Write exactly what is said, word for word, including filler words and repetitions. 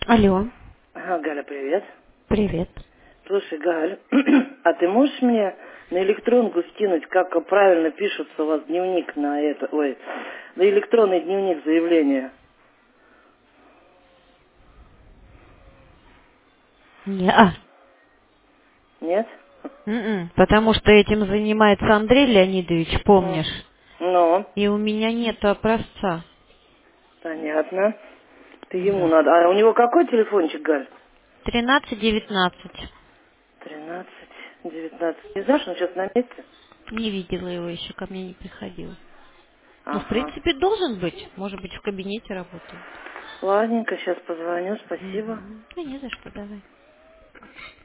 Алло, Ага, Галя, привет. привет. Слушай, Галь, а ты можешь мне на электронку скинуть, как правильно пишется у вас дневник на это, ой, на электронный дневник заявления? Не, а, Нет? м-м, потому что этим занимается Андрей Леонидович, М. помнишь? Ну, И у меня нет образца. понятно. Ты ему Да. надо. А у него какой телефончик, Галь? Тринадцать девятнадцать. Тринадцать, девятнадцать. Не знаешь, он сейчас на месте? Не видела его еще, ко мне не приходил. Ну, в Ага. принципе, должен быть. Может быть, в кабинете работает. Ладненько, сейчас позвоню, спасибо. Угу. Да не за что, давай.